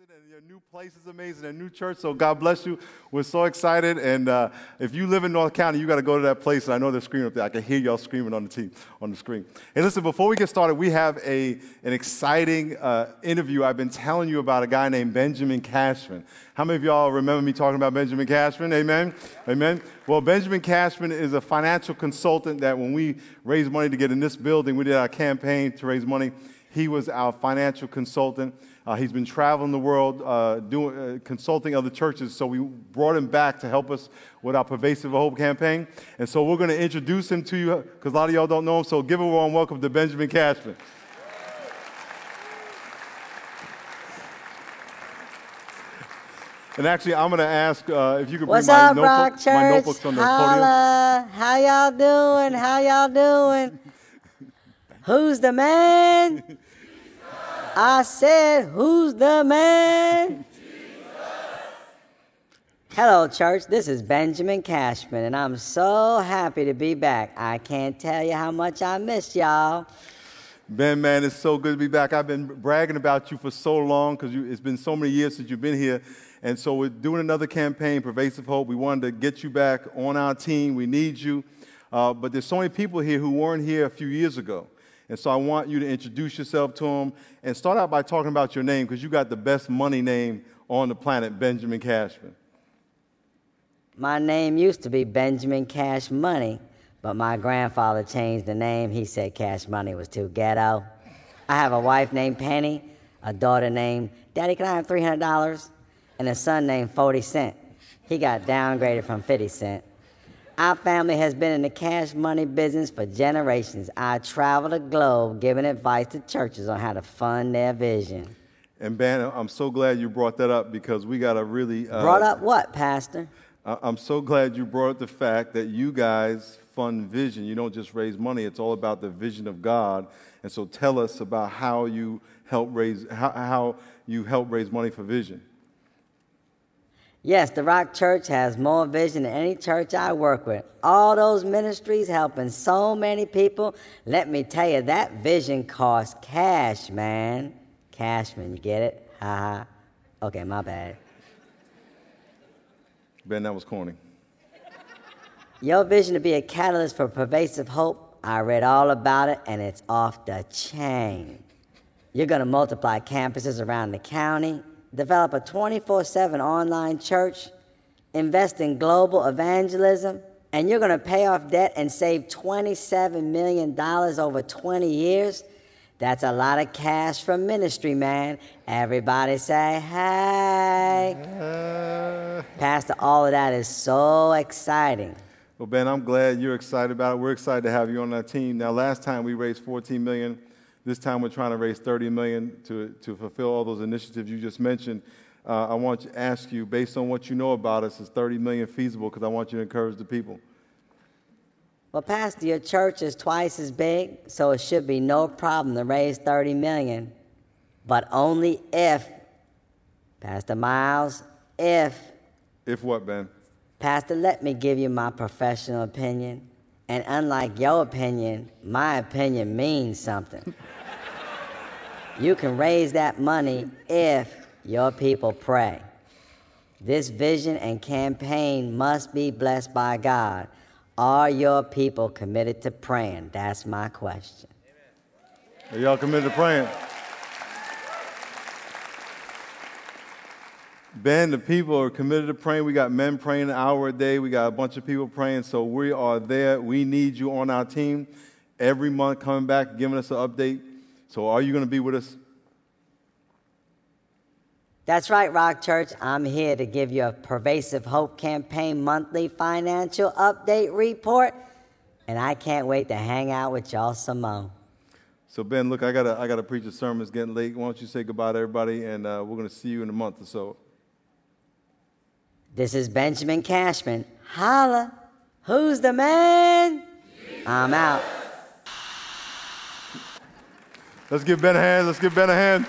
and your new place is amazing, a new church, so God bless you. We're so excited, and if you live in North County, you got to go to that place, and I know they're screaming up there. I can hear y'all screaming on the screen. Hey, listen, before we get started, we have an exciting interview. I've been telling you about a guy named Benjamin Cashman. How many of y'all remember me talking about Benjamin Cashman? Amen? Amen? Well, Benjamin Cashman is a financial consultant that when we raised money to get in this building, we did our campaign to raise money. He was our financial consultant. He's been traveling the world consulting other churches, so we brought him back to help us with our Pervasive Hope campaign. And so we're going to introduce him to you because a lot of y'all don't know him, so give a warm welcome to Benjamin Cashman. And actually, I'm going to ask if you could bring my notebooks on the podium. How y'all doing? How y'all doing? Who's the man? I said, who's the man? Hello, church. This is Benjamin Cashman, and I'm so happy to be back. I can't tell you how much I missed y'all. Ben, man, it's so good to be back. I've been bragging about you for so long because it's been so many years since you've been here. And so we're doing another campaign, Pervasive Hope. We wanted to get you back on our team. We need you. But there's so many people here who weren't here a few years ago. And so I want you to introduce yourself to them and start out by talking about your name because you got the best money name on the planet, Benjamin Cashman. My name used to be Benjamin Cash Money, but my grandfather changed the name. He said Cash Money was too ghetto. I have a wife named Penny, a daughter named Daddy, can I have $300? And a son named 40 Cent. He got downgraded from 50 Cent. Our family has been in the cash money business for generations. I travel the globe giving advice to churches on how to fund their vision. And Ben, I'm so glad you brought that up because we got to really... Brought up what, Pastor? I'm so glad you brought up the fact that you guys fund vision. You don't just raise money. It's all about the vision of God. And so tell us about how you help raise money for vision. Yes, the Rock Church has more vision than any church I work with. All those ministries helping so many people. Let me tell you, that vision costs cash, man. Cashman, you get it? Ha ha. Okay, my bad. Ben, that was corny. Your vision to be a catalyst for pervasive hope, I read all about it, and it's off the chain. You're going to multiply campuses around the county, develop a 24/7 online church, invest in global evangelism, and you're going to pay off debt and save $27 million over 20 years. That's a lot of cash from ministry, man. Everybody say, hey. Pastor, all of that is so exciting. Well, Ben, I'm glad you're excited about it. We're excited to have you on our team. Now, last time we raised $14 million. This time we're trying to raise $30 million to fulfill all those initiatives you just mentioned. I want to ask you, based on what you know about us, is $30 million feasible? Because I want you to encourage the people. Well, Pastor, your church is twice as big, so it should be no problem to raise $30 million. But only if, Pastor Miles, if... If what, Ben? Pastor, let me give you my professional opinion. And unlike your opinion, my opinion means something. You can raise that money if your people pray. This vision and campaign must be blessed by God. Are your people committed to praying? That's my question. Are y'all committed to praying? Ben, the people are committed to praying. We got men praying an hour a day. We got a bunch of people praying, so we are there. We need you on our team every month, coming back, giving us an update. So are you going to be with us? That's right, Rock Church. I'm here to give you a Pervasive Hope Campaign monthly financial update report, and I can't wait to hang out with y'all some more. So, Ben, look, I gotta preach a sermon. It's getting late. Why don't you say goodbye to everybody, and we're going to see you in a month or so. This is Benjamin Cashman. Holla. Who's the man? I'm out. Let's give Ben a hand. Let's give Ben a hand.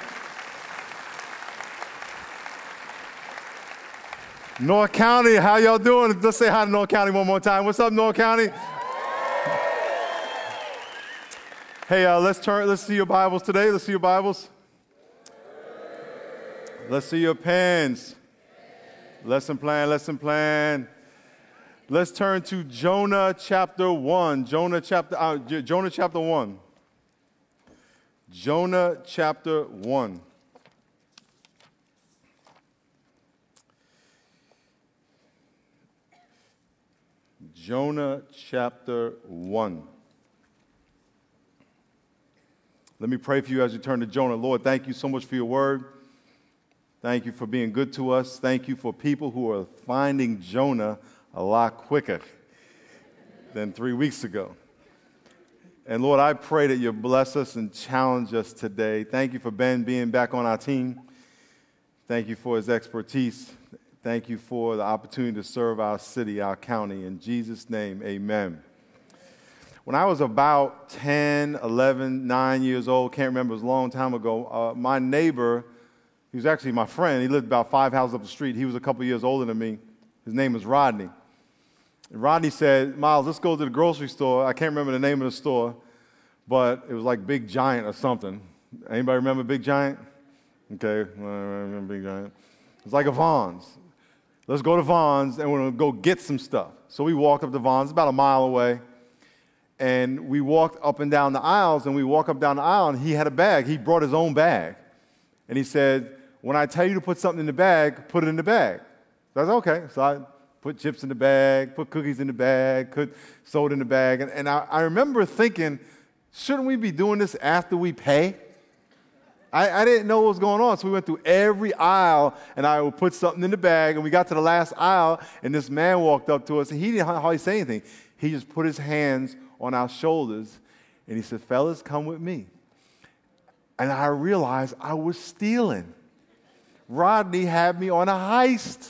North County, how y'all doing? Let's say hi to North County one more time. What's up, North County? Hey, let's see your Bibles today. Let's see your Bibles. Let's see your pens. Lesson plan, lesson plan. Let's turn to Jonah chapter 1. Jonah chapter 1. Jonah chapter 1. Jonah chapter 1. Let me pray for you as you turn to Jonah. Lord, thank you so much for your word. Thank you for being good to us. Thank you for people who are finding Jonah a lot quicker than 3 weeks ago. And Lord, I pray that you bless us and challenge us today. Thank you for Ben being back on our team. Thank you for his expertise. Thank you for the opportunity to serve our city, our county. In Jesus' name, amen. When I was about 10, 11, 9 years old, can't remember, it was a long time ago, my neighbor, he was actually my friend. He lived about 5 houses up the street. He was a couple years older than me. His name was Rodney. And Rodney said, Miles, let's go to the grocery store. I can't remember the name of the store, but it was like Big Giant or something. Anybody remember Big Giant? Okay, I remember Big Giant. It's like a Vons. Let's go to Vons, and we're going to go get some stuff. So we walked up to Vons, about a mile away. And we walked up and down the aisles, and we walked up down the aisle, and he had a bag. He brought his own bag. And he said, when I tell you to put something in the bag, put it in the bag. So I said, okay. So I put chips in the bag, put cookies in the bag, put soda in the bag. And I remember thinking, shouldn't we be doing this after we pay? I didn't know what was going on. So we went through every aisle, and I would put something in the bag. And we got to the last aisle, and this man walked up to us, and he didn't hardly say anything. He just put his hands on our shoulders, and he said, fellas, come with me. And I realized I was stealing. Rodney had me on a heist.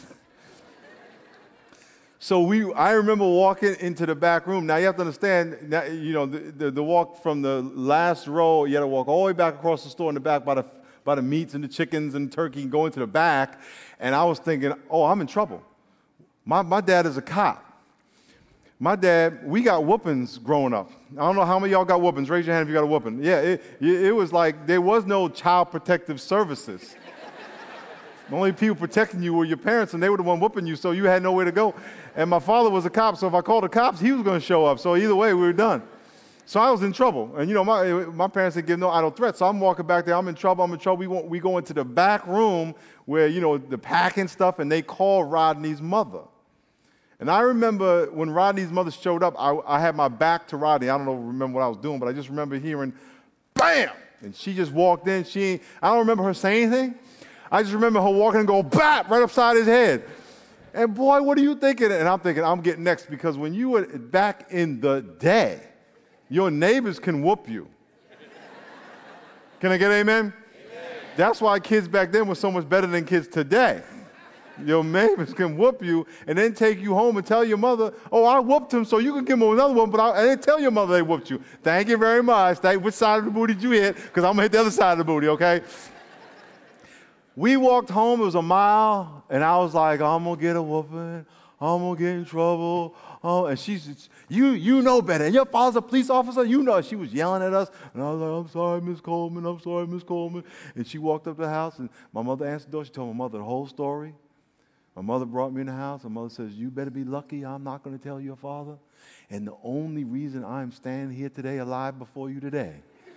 So I remember walking into the back room. Now you have to understand, the walk from the last row, you had to walk all the way back across the store in the back by the meats and the chickens and turkey and go into the back. And I was thinking, oh, I'm in trouble. My dad is a cop. My dad, we got whoopings growing up. I don't know how many of y'all got whoopings. Raise your hand if you got a whooping. Yeah, it was like there was no child protective services. The only people protecting you were your parents, and they were the one whooping you, so you had nowhere to go. And my father was a cop, so if I called the cops, he was going to show up. So either way, we were done. So I was in trouble. And, my parents didn't give no idle threats. So I'm walking back there. I'm in trouble. We go into the back room where, the packing stuff, and they call Rodney's mother. And I remember when Rodney's mother showed up, I had my back to Rodney. I don't remember what I was doing, but I just remember hearing, bam! And she just walked in. I don't remember her saying anything. I just remember her walking and go, bap, right upside his head. And boy, what are you thinking? And I'm thinking, I'm getting next, because when you were back in the day, your neighbors can whoop you. Can I get amen? Amen? That's why kids back then were so much better than kids today. Your neighbors can whoop you and then take you home and tell your mother, oh, I whooped him, so you can give him another one, but I didn't tell your mother they whooped you. Thank you very much. Which side of the booty did you hit? Because I'm going to hit the other side of the booty, okay? We walked home. It was a mile, and I was like, I'm going to get a whooping. I'm going to get in trouble. Oh, and she's, you know better. And your father's a police officer. You know. She was yelling at us. And I was like, I'm sorry, Miss Coleman. I'm sorry, Miss Coleman. And she walked up to the house, and my mother answered the door. She told my mother the whole story. My mother brought me in the house. My mother says, you better be lucky I'm not going to tell your father. And the only reason I'm standing here today alive before you today,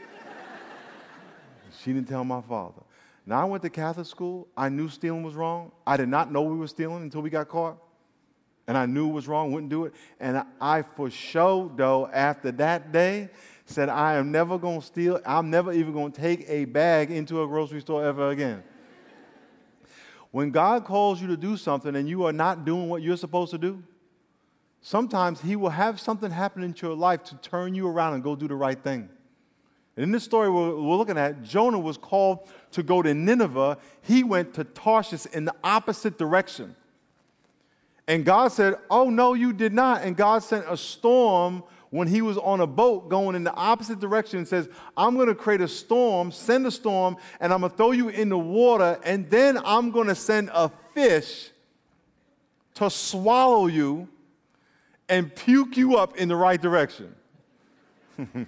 she didn't tell my father. Now, I went to Catholic school. I knew stealing was wrong. I did not know we were stealing until we got caught. And I knew it was wrong, wouldn't do it. And I for sure, though, after that day, said, I am never going to steal. I'm never even going to take a bag into a grocery store ever again. When God calls you to do something and you are not doing what you're supposed to do, sometimes he will have something happen into your life to turn you around and go do the right thing. And in this story we're looking at, Jonah was called to go to Nineveh. He went to Tarshish in the opposite direction. And God said, oh, no, you did not. And God sent a storm when he was on a boat going in the opposite direction and says, I'm going to create a storm, send a storm, and I'm going to throw you in the water, and then I'm going to send a fish to swallow you and puke you up in the right direction.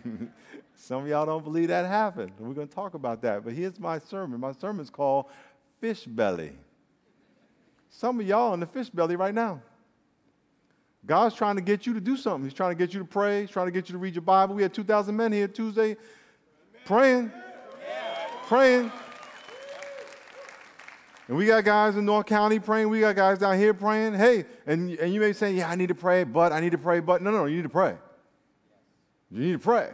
Some of y'all don't believe that happened. We're going to talk about that. But here's my sermon. My sermon's called fish belly. Some of y'all in the fish belly right now. God's trying to get you to do something. He's trying to get you to pray. He's trying to get you to read your Bible. We had 2,000 men here Tuesday praying. And we got guys in North County praying. We got guys down here praying. Hey, and you may say, yeah, I need to pray, but. No, you need to pray. You need to pray.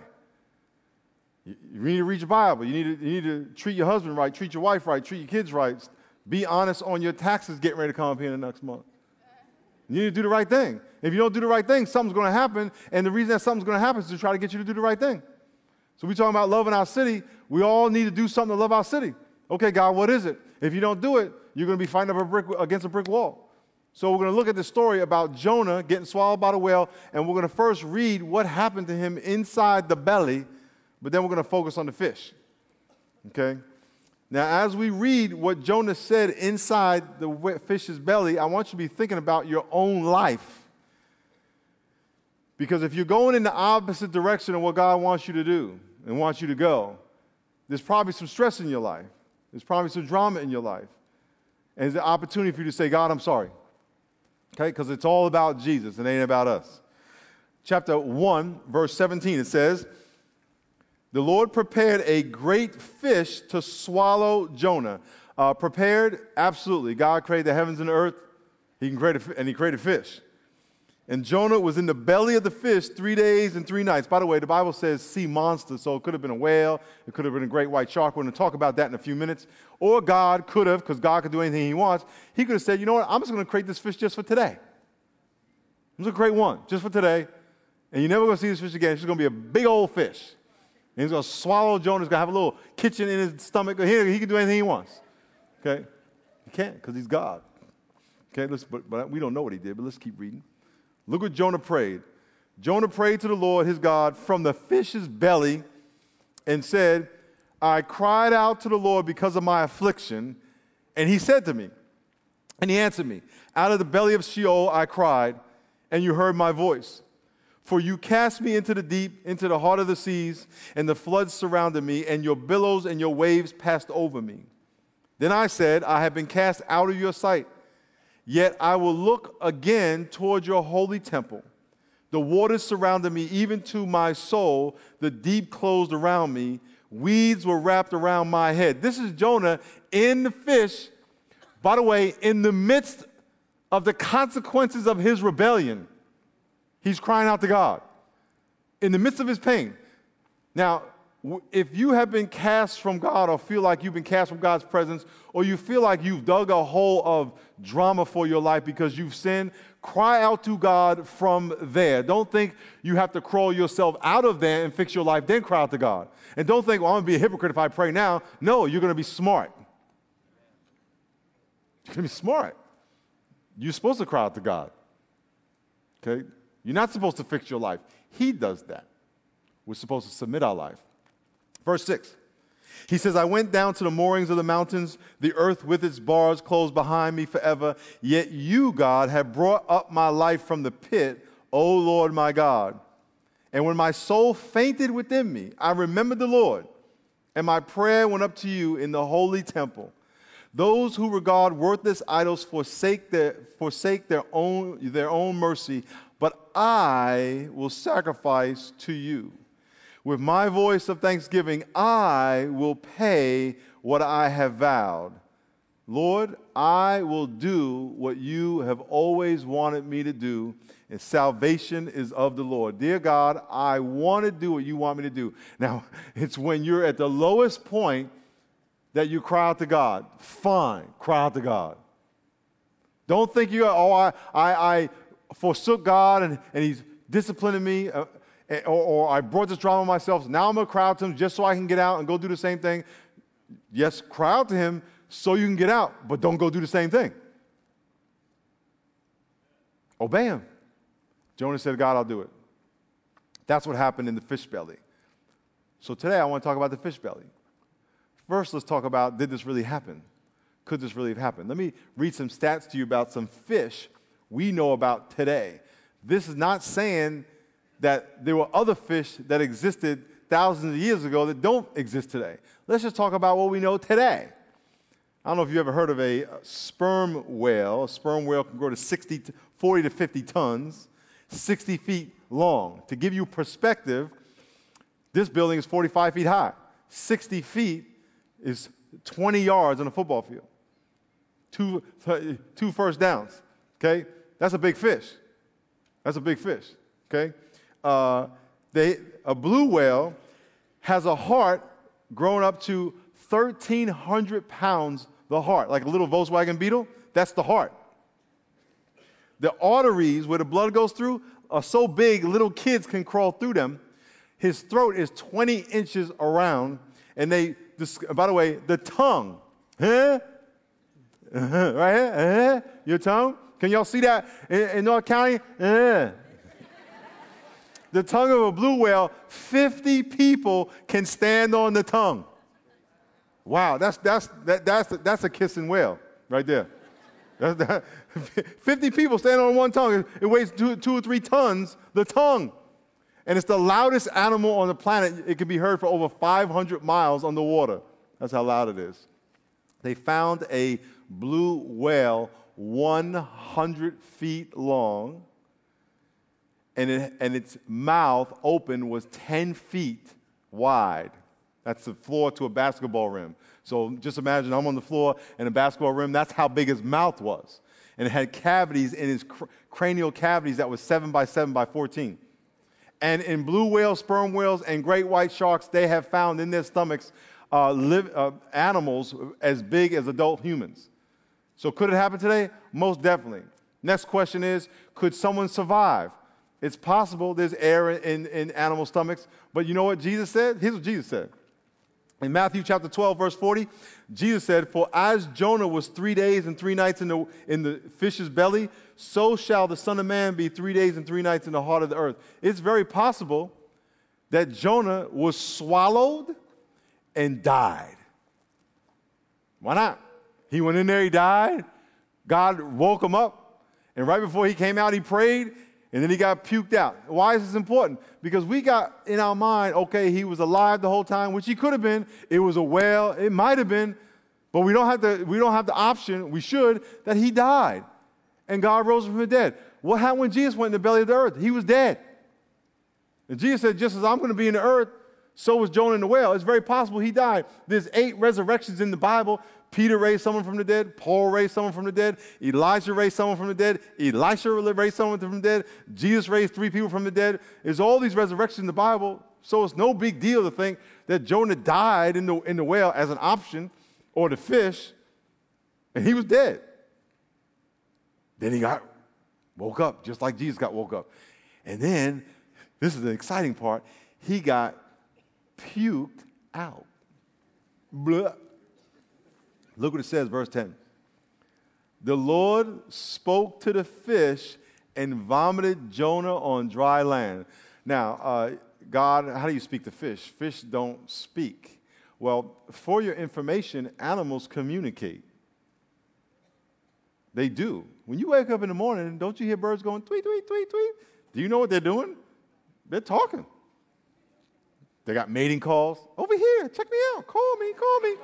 You need to read your Bible. You need to treat your husband right, treat your wife right, treat your kids right. Be honest on your taxes getting ready to come up here in the next month. You need to do the right thing. If you don't do the right thing, something's going to happen, and the reason that something's going to happen is to try to get you to do the right thing. So we're talking about loving our city. We all need to do something to love our city. Okay, God, what is it? If you don't do it, you're going to be fighting up against a brick wall. So we're going to look at the story about Jonah getting swallowed by the whale, and we're going to first read what happened to him inside the belly, but then we're going to focus on the fish. Okay? Now, as we read what Jonah said inside the fish's belly, I want you to be thinking about your own life. Because if you're going in the opposite direction of what God wants you to do and wants you to go, there's probably some stress in your life. There's probably some drama in your life. And it's an opportunity for you to say, God, I'm sorry. Okay? Because it's all about Jesus. It ain't about us. Chapter 1, verse 17, it says, the Lord prepared a great fish to swallow Jonah. Prepared? Absolutely. God created the heavens and the earth. He created fish. And Jonah was in the belly of the fish 3 days and 3 nights. By the way, the Bible says sea monster, so it could have been a whale. It could have been a great white shark. We're going to talk about that in a few minutes. Or God could have, because God could do anything he wants, he could have said, you know what, I'm just going to create this fish just for today. I'm just going to create one just for today. And you're never going to see this fish again. It's just going to be a big old fish. And he's going to swallow Jonah. He's going to have a little kitchen in his stomach. He can do anything he wants. Okay? He can't, because he's God. Okay, but we don't know what he did, but let's keep reading. Look what Jonah prayed. Jonah prayed to the Lord his God from the fish's belly and said, I cried out to the Lord because of my affliction, and he said to me, and he answered me, out of the belly of Sheol I cried, and you heard my voice. For you cast me into the deep, into the heart of the seas, and the floods surrounded me, and your billows and your waves passed over me. Then I said, I have been cast out of your sight. Yet I will look again toward your holy temple. The waters surrounded me, even to my soul. The deep closed around me. Weeds were wrapped around my head. This is Jonah in the fish, by the way, in the midst of the consequences of his rebellion. He's crying out to God in the midst of his pain. Now, if you have been cast from God or feel like you've been cast from God's presence, or you feel like you've dug a hole of drama for your life because you've sinned, cry out to God from there. Don't think you have to crawl yourself out of there and fix your life, then cry out to God. And don't think, well, I'm going to be a hypocrite if I pray now. No, you're going to be smart. You're going to be smart. You're supposed to cry out to God. Okay? You're not supposed to fix your life. He does that. We're supposed to submit our life. Verse 6, he says, I went down to the moorings of the mountains, the earth with its bars closed behind me forever. Yet you, God, have brought up my life from the pit, O Lord my God. And when my soul fainted within me, I remembered the Lord, and my prayer went up to you in the holy temple. Those who regard worthless idols forsake their own mercy, but I will sacrifice to you. With my voice of thanksgiving, I will pay what I have vowed. Lord, I will do what you have always wanted me to do, and salvation is of the Lord. Dear God, I want to do what you want me to do. Now, it's when you're at the lowest point that you cry out to God. Fine, cry out to God. Don't think I forsook God and he's disciplining me. Or I brought this drama myself. Now I'm going to cry out to him just so I can get out and go do the same thing. Yes, cry out to him so you can get out, but don't go do the same thing. Obey him. Jonah said, God, I'll do it. That's what happened in the fish belly. So today I want to talk about the fish belly. First, let's talk about, did this really happen? Could this really have happened? Let me read some stats to you about some fish we know about today. This is not saying that there were other fish that existed thousands of years ago that don't exist today. Let's just talk about what we know today. I don't know if you ever heard of a sperm whale. A sperm whale can grow to 40 to 50 tons, 60 feet long. To give you perspective, this building is 45 feet high. 60 feet is 20 yards on a football field. Two first downs, okay? That's a big fish. That's a big fish, okay? A blue whale has a heart grown up to 1,300 pounds, the heart, like a little Volkswagen Beetle. That's the heart. The arteries where the blood goes through are so big, little kids can crawl through them. His throat is 20 inches around, and by the way, the tongue, right here, your tongue. Can y'all see that in North County? The tongue of a blue whale, 50 people can stand on the tongue. Wow, that's a kissing whale right there. 50 people stand on one tongue. It weighs 2 or 3 tons, the tongue. And it's the loudest animal on the planet. It can be heard for over 500 miles underwater. That's how loud it is. They found a blue whale 100 feet long, and its mouth open was 10 feet wide. That's the floor to a basketball rim. So just imagine I'm on the floor and a basketball rim. That's how big his mouth was. And it had cavities in his cranial cavities that was 7 by 7 by 14. And in blue whales, sperm whales, and great white sharks, they have found in their stomachs animals as big as adult humans. So could it happen today? Most definitely. Next question is, could someone survive? It's possible there's air in animal stomachs, but you know what Jesus said? Here's what Jesus said. In Matthew chapter 12, verse 40, Jesus said, "For as Jonah was 3 days and 3 nights in the fish's belly, so shall the Son of Man be 3 days and 3 nights in the heart of the earth." It's very possible that Jonah was swallowed and died. Why not? He went in there, he died. God woke him up, and right before he came out, he prayed, and then he got puked out. Why is this important? Because we got in our mind, okay, he was alive the whole time, which he could have been. It was a whale. It might have been, but we don't have the option, we should, that he died. And God rose him from the dead. What happened when Jesus went in the belly of the earth? He was dead. And Jesus said, just as I'm going to be in the earth, so was Jonah in the whale. It's very possible he died. There's 8 resurrections in the Bible. Peter raised someone from the dead. Paul raised someone from the dead. Elijah raised someone from the dead. Elisha raised someone from the dead. Jesus raised 3 people from the dead. There's all these resurrections in the Bible, so it's no big deal to think that Jonah died in the whale as an option, or the fish, and he was dead. Then he woke up, just like Jesus got woke up. And then, this is the exciting part, he got puked out. Blah. Look what it says, verse 10. The Lord spoke to the fish and vomited Jonah on dry land. Now, God, how do you speak to fish? Fish don't speak. Well, for your information, animals communicate. They do. When you wake up in the morning, don't you hear birds going tweet, tweet, tweet, tweet? Do you know what they're doing? They're talking. They got mating calls. Over here, check me out. Call me, call me.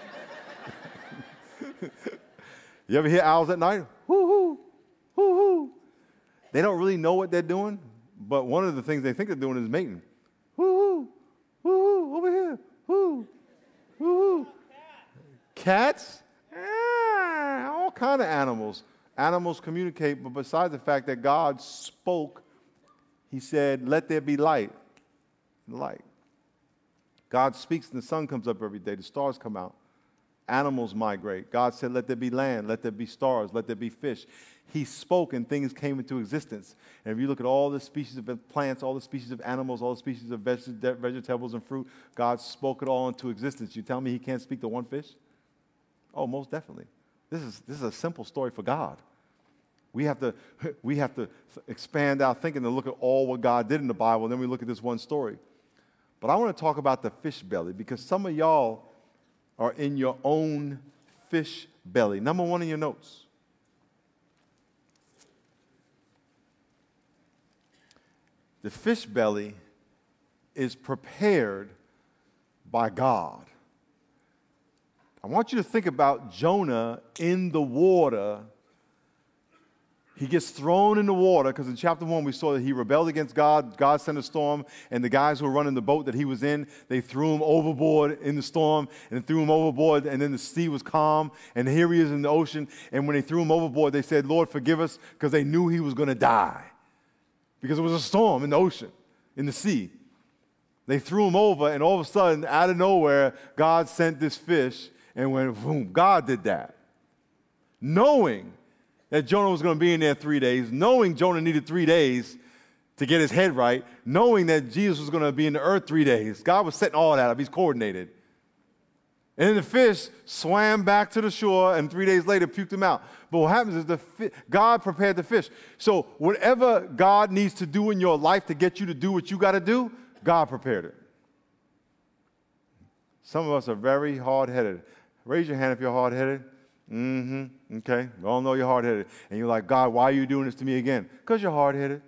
You ever hear owls at night? Hoo-hoo, hoo-hoo. They don't really know what they're doing, but one of the things they think they're doing is mating. Hoo-hoo, hoo-hoo, over here. Hoo, hoo-hoo. Cats? All kind of animals. Animals communicate, but besides the fact that God spoke, he said, let there be light. Light. God speaks and the sun comes up every day. The stars come out. Animals migrate. God said, let there be land, let there be stars, let there be fish. He spoke and things came into existence. And if you look at all the species of plants, all the species of animals, all the species of vegetables and fruit, God spoke it all into existence. You tell me he can't speak to one fish? Oh, most definitely. This is a simple story for God. We have to expand our thinking and look at all what God did in the Bible, and then we look at this one story. But I want to talk about the fish belly, because some of y'all are in your own fish belly. Number 1 in your notes. The fish belly is prepared by God. I want you to think about Jonah in the water. He gets thrown in the water because in chapter 1 we saw that he rebelled against God. God sent a storm, and the guys who were running the boat that he was in, they threw him overboard in the storm and threw him overboard, and then the sea was calm, and here he is in the ocean. And when they threw him overboard, they said, Lord, forgive us, because they knew he was going to die because it was a storm in the ocean, in the sea. They threw him over, and all of a sudden, out of nowhere, God sent this fish, and went, boom, God did that. Knowing that Jonah was going to be in there 3 days, knowing Jonah needed 3 days to get his head right, knowing that Jesus was going to be in the earth 3 days. God was setting all that up. He's coordinated. And then the fish swam back to the shore, and 3 days later puked him out. But what happens is God prepared the fish. So whatever God needs to do in your life to get you to do what you got to do, God prepared it. Some of us are very hard-headed. Raise your hand if you're hard-headed. Okay. We all know you're hard-headed. And you're like, God, why are you doing this to me again? Because you're hard-headed.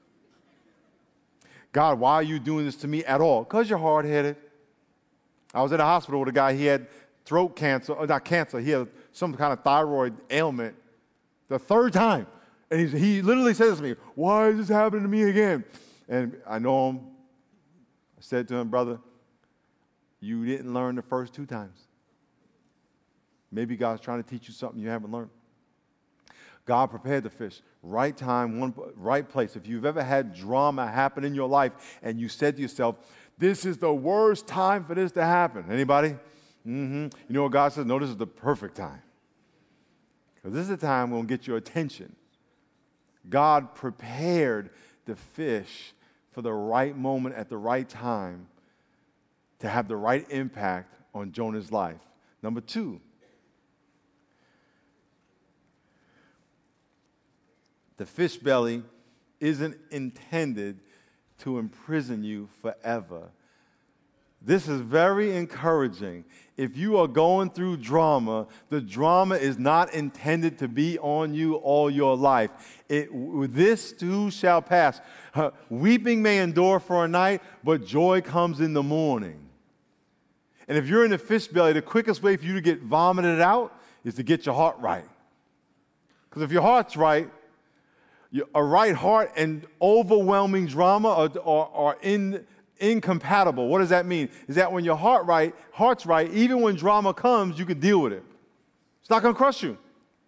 God, why are you doing this to me at all? Because you're hard-headed. I was at a hospital with a guy. He had throat cancer, or not cancer. He had some kind of thyroid ailment the third time. And he literally says to me, why is this happening to me again? And I know him. I said to him, brother, you didn't learn the first 2 times. Maybe God's trying to teach you something you haven't learned. God prepared the fish. Right time, right place. If you've ever had drama happen in your life and you said to yourself, this is the worst time for this to happen. Anybody? You know what God says? No, this is the perfect time. Because this is the time we're going to get your attention. God prepared the fish for the right moment at the right time to have the right impact on Jonah's life. Number 2, the fish belly isn't intended to imprison you forever. This is very encouraging. If you are going through drama, the drama is not intended to be on you all your life. This too shall pass. Weeping may endure for a night, but joy comes in the morning. And if you're in the fish belly, the quickest way for you to get vomited out is to get your heart right. Because if your heart's right, a right heart and overwhelming drama are incompatible. What does that mean? Is that when your heart's right, even when drama comes, you can deal with it. It's not going to crush you.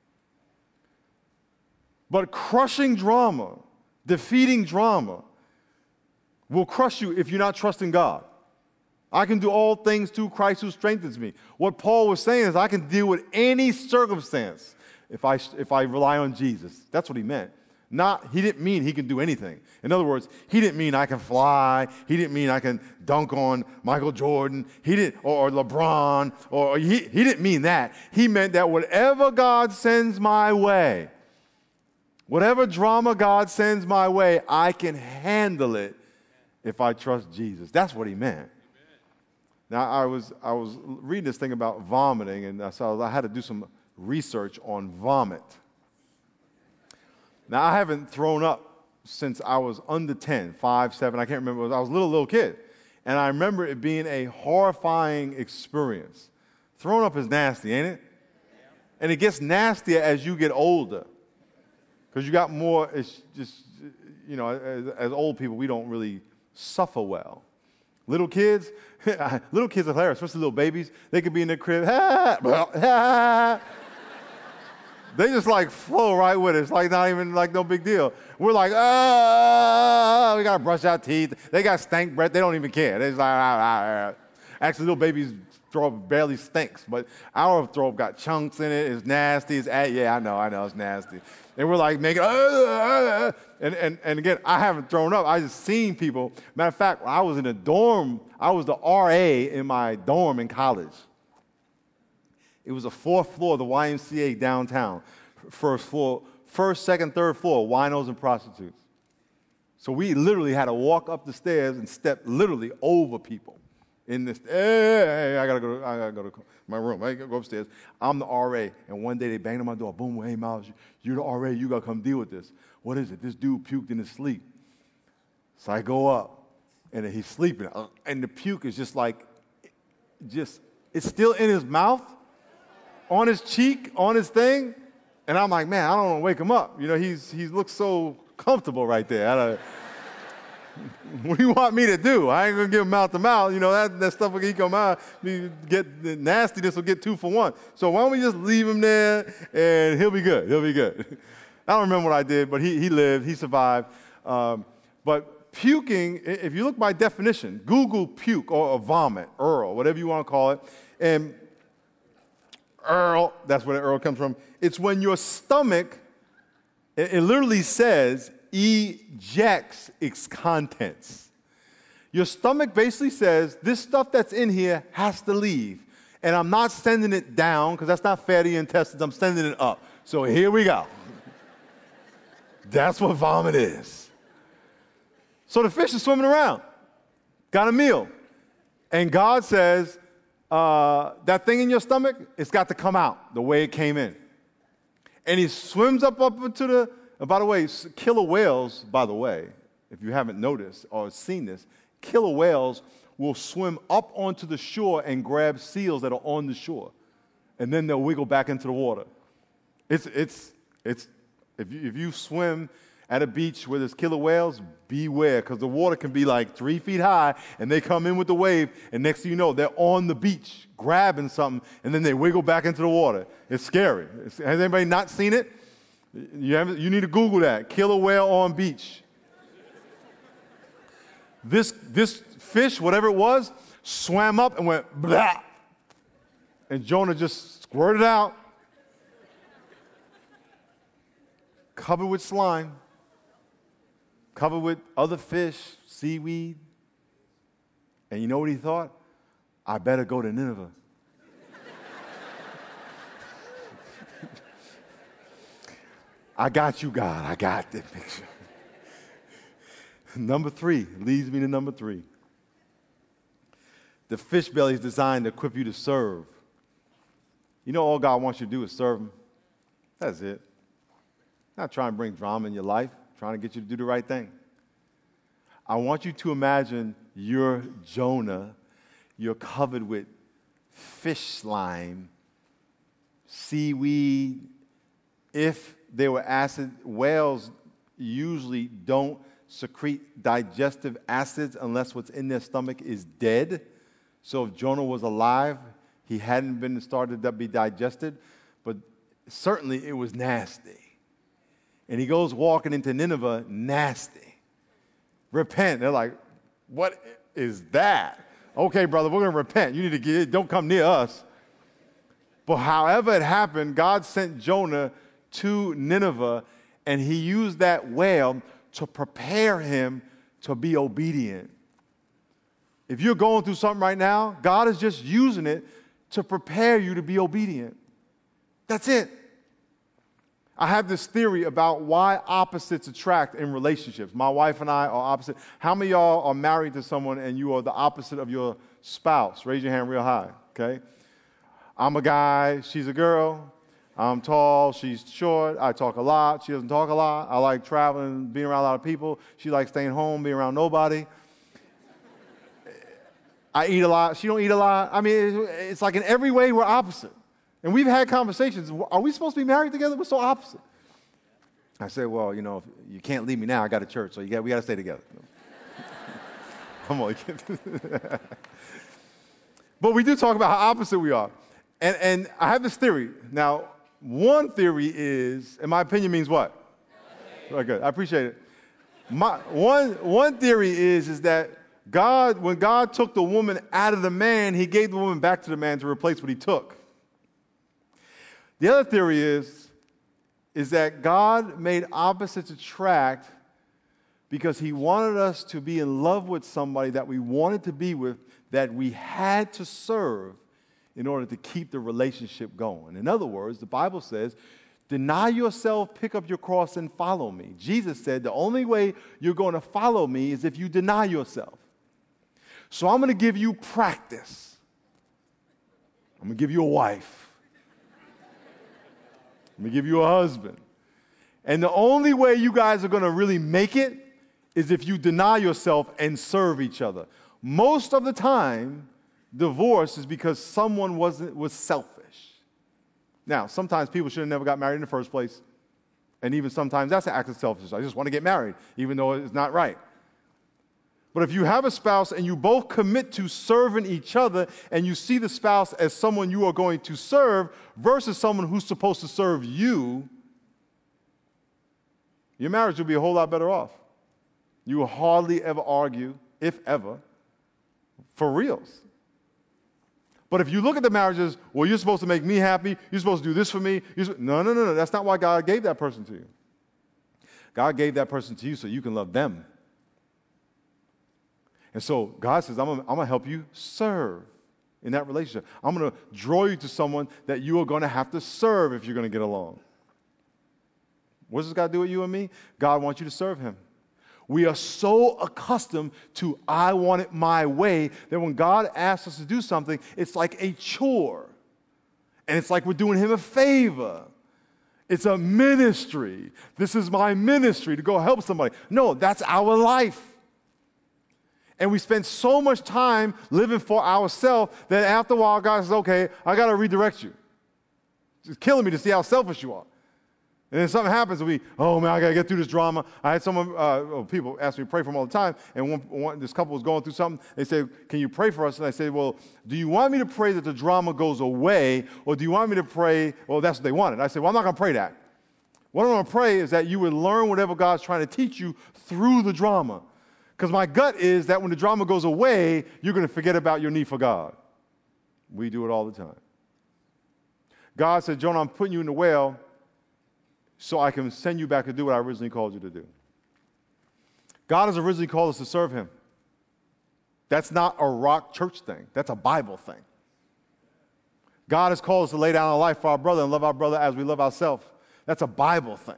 But crushing drama, defeating drama, will crush you if you're not trusting God. I can do all things through Christ who strengthens me. What Paul was saying is I can deal with any circumstance if I rely on Jesus. That's what he meant. He didn't mean he can do anything. In other words, he didn't mean I can fly. He didn't mean I can dunk on Michael Jordan. Or LeBron. Or he didn't mean that. He meant that whatever God sends my way, whatever drama God sends my way, I can handle it if I trust Jesus. That's what he meant. Now, I was reading this thing about vomiting, and so I had to do some research on vomit. Now, I haven't thrown up since I was under 10, 5, 7, I can't remember. I was a little kid. And I remember it being a horrifying experience. Throwing up is nasty, ain't it? And it gets nastier as you get older. Because you got more, it's just, as old people, we don't really suffer well. Little kids are hilarious, especially little babies. They could be in their crib, They just flow right with it. It's not even no big deal. We're we got to brush our teeth. They got stank breath. They don't even care. They're just Actually, little babies' throw up barely stinks, but our throw up got chunks in it. It's nasty. I know, it's nasty. And we're making, and again, I haven't thrown up. I just seen people. Matter of fact, when I was in a dorm, I was the RA in my dorm in college. It was the 4th floor of the YMCA downtown. First, second, third floor, winos and prostitutes. So we literally had to walk up the stairs and step literally over people. In this, hey, I gotta go to my room. I gotta go upstairs. I'm the RA, and one day they banged on my door. Boom, hey Miles, you're the RA. You gotta come deal with this. What is it? This dude puked in his sleep. So I go up, and he's sleeping, and the puke is it's still in his mouth, on his cheek, on his thing. And I'm like, man, I don't want to wake him up. You know, he looks so comfortable right there. What do you want me to do? I ain't going to give him mouth to mouth. You know, that stuff will come out. The nastiness will get 2 for 1. So why don't we just leave him there and he'll be good. He'll be good. I don't remember what I did, but he lived. He survived. But puking, if you look by definition, Google puke or vomit, Earl, whatever you want to call it. And Earl, that's where the Earl comes from. It's when your stomach, it literally says, ejects its contents. Your stomach basically says, this stuff that's in here has to leave. And I'm not sending it down, because that's not fair to your intestines. I'm sending it up. So here we go. That's what vomit is. So the fish is swimming around, got a meal. And God says, that thing in your stomach, it's got to come out the way it came in. And he swims up into the, by the way, killer whales, by the way, if you haven't noticed or seen this, killer whales will swim up onto the shore and grab seals that are on the shore. And then they'll wiggle back into the water. If you swim at a beach where there's killer whales, beware, because the water can be like 3 feet high, and they come in with the wave, and next thing you know, they're on the beach grabbing something, and then they wiggle back into the water. It's scary. Has anybody not seen it? You need to Google that. Killer whale on beach. This fish, whatever it was, swam up and went blah, and Jonah just squirted out, covered with slime, covered with other fish, seaweed. And you know what he thought? I better go to Nineveh. I got you, God. I got the picture. Number 3 leads me to number 3. The fish belly is designed to equip you to serve. You know all God wants you to do is serve him. That's it. Not trying to bring drama in your life, trying to get you to do the right thing. I want you to imagine you're Jonah. You're covered with fish slime, seaweed. If they were acid, whales usually don't secrete digestive acids unless what's in their stomach is dead. So if Jonah was alive, he hadn't been started to be digested, but certainly it was nasty. And he goes walking into Nineveh, nasty. Repent. They're like, what is that? Okay, brother, we're going to repent. You need to get, don't come near us. But however it happened, God sent Jonah to Nineveh, and he used that whale to prepare him to be obedient. If you're going through something right now, God is just using it to prepare you to be obedient. That's it. I have this theory about why opposites attract in relationships. My wife and I are opposite. How many of y'all are married to someone and you are the opposite of your spouse? Raise your hand real high, okay? I'm a guy, she's a girl. I'm tall, she's short. I talk a lot, she doesn't talk a lot. I like traveling, being around a lot of people. She likes staying home, being around nobody. I eat a lot, she don't eat a lot. I mean, it's like in every way we're opposite. And we've had conversations. Are we supposed to be married together? We're so opposite. I said, well, you know, if you can't leave me now. I got a church, so we got to stay together. Come on. But we do talk about how opposite we are. And I have this theory. Now, one theory is, in my opinion, means what? Right, good. I appreciate it. One theory is that God, when God took the woman out of the man, he gave the woman back to the man to replace what he took. The other theory is that God made opposites attract because he wanted us to be in love with somebody that we wanted to be with, that we had to serve in order to keep the relationship going. In other words, the Bible says, deny yourself, pick up your cross, and follow me. Jesus said the only way you're going to follow me is if you deny yourself. So I'm going to give you practice. I'm going to give you a wife. I'm going to give you a husband. And the only way you guys are going to really make it is if you deny yourself and serve each other. Most of the time, divorce is because someone was selfish. Now, sometimes people should have never got married in the first place. And even sometimes that's an act of selfishness. I just want to get married, even though it's not right. But if you have a spouse and you both commit to serving each other and you see the spouse as someone you are going to serve versus someone who's supposed to serve you, your marriage will be a whole lot better off. You will hardly ever argue, if ever, for reals. But if you look at the marriages, well, you're supposed to make me happy, you're supposed to do this for me. No. That's not why God gave that person to you. God gave that person to you so you can love them. And so God says, I'm going to help you serve in that relationship. I'm going to draw you to someone that you are going to have to serve if you're going to get along. What does this got to do with you and me? God wants you to serve him. We are so accustomed to I want it my way that when God asks us to do something, it's like a chore. And it's like we're doing him a favor. It's a ministry. This is my ministry to go help somebody. No, that's our life. And we spend so much time living for ourselves that after a while God says, okay, I got to redirect you. It's killing me to see how selfish you are. And then something happens, and oh man, I got to get through this drama. I had people ask me to pray for them all the time, and this couple was going through something. They said, can you pray for us? And I said, well, do you want me to pray that the drama goes away, or do you want me to pray, well, that's what they wanted. I said, well, I'm not going to pray that. What I'm going to pray is that you would learn whatever God's trying to teach you through the drama. Because my gut is that when the drama goes away, you're going to forget about your need for God. We do it all the time. God said, Jonah, I'm putting you in the well so I can send you back to do what I originally called you to do. God has originally called us to serve him. That's not a rock church thing. That's a Bible thing. God has called us to lay down our life for our brother and love our brother as we love ourselves. That's a Bible thing.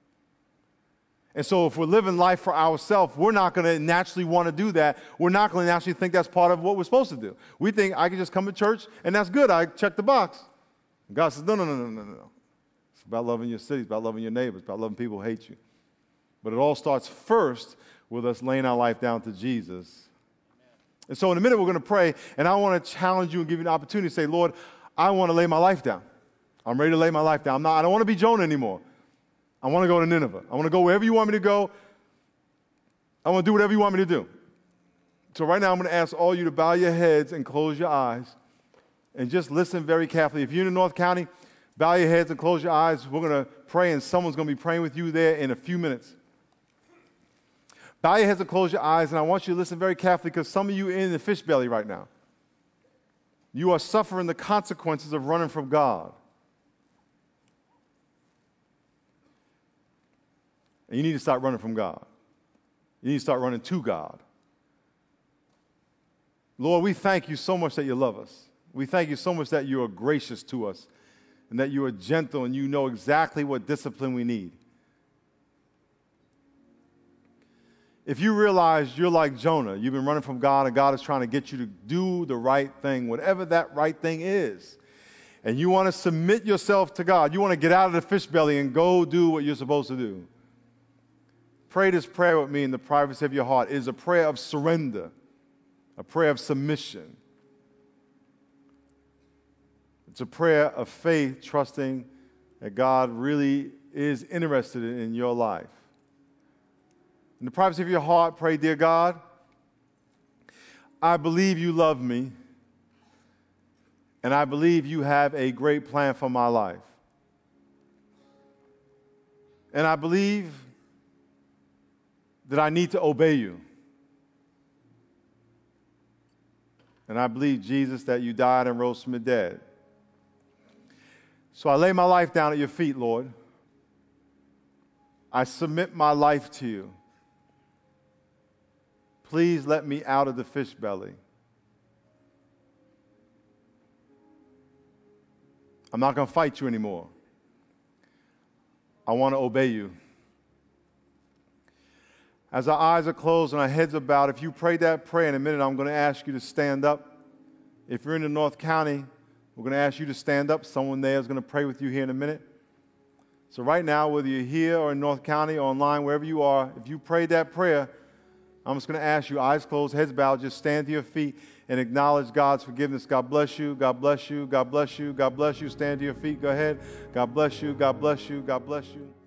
And so if we're living life for ourselves, we're not going to naturally want to do that. We're not going to naturally think that's part of what we're supposed to do. We think I can just come to church and that's good. I check the box. And God says, no. It's about loving your city. It's about loving your neighbors. It's about loving people who hate you. But it all starts first with us laying our life down to Jesus. And so in a minute we're going to pray, and I want to challenge you and give you an opportunity to say, Lord, I want to lay my life down. I'm ready to lay my life down. I don't want to be Jonah anymore. I want to go to Nineveh. I want to go wherever you want me to go. I want to do whatever you want me to do. So right now I'm going to ask all you to bow your heads and close your eyes and just listen very carefully. If you're in North County, bow your heads and close your eyes. We're going to pray, and someone's going to be praying with you there in a few minutes. Bow your heads and close your eyes, and I want you to listen very carefully because some of you are in the fish belly right now. You are suffering the consequences of running from God. And you need to start running from God. You need to start running to God. Lord, we thank you so much that you love us. We thank you so much that you are gracious to us and that you are gentle and you know exactly what discipline we need. If you realize you're like Jonah, you've been running from God and God is trying to get you to do the right thing, whatever that right thing is, and you want to submit yourself to God, you want to get out of the fish belly and go do what you're supposed to do, pray this prayer with me in the privacy of your heart. It is a prayer of surrender, a prayer of submission. It's a prayer of faith, trusting that God really is interested in your life. In the privacy of your heart, pray, dear God, I believe you love me, and I believe you have a great plan for my life. And I believe that I need to obey you. And I believe, Jesus, that you died and rose from the dead. So I lay my life down at your feet, Lord. I submit my life to you. Please let me out of the fish belly. I'm not going to fight you anymore. I want to obey you. As our eyes are closed and our heads are bowed, if you prayed that prayer in a minute, I'm going to ask you to stand up. If you're in the North County, we're going to ask you to stand up. Someone there is going to pray with you here in a minute. So right now, whether you're here or in North County or online, wherever you are, if you prayed that prayer, I'm just going to ask you, eyes closed, heads bowed, just stand to your feet and acknowledge God's forgiveness. God bless you. God bless you. God bless you. God bless you. Stand to your feet. Go ahead. God bless you. God bless you. God bless you.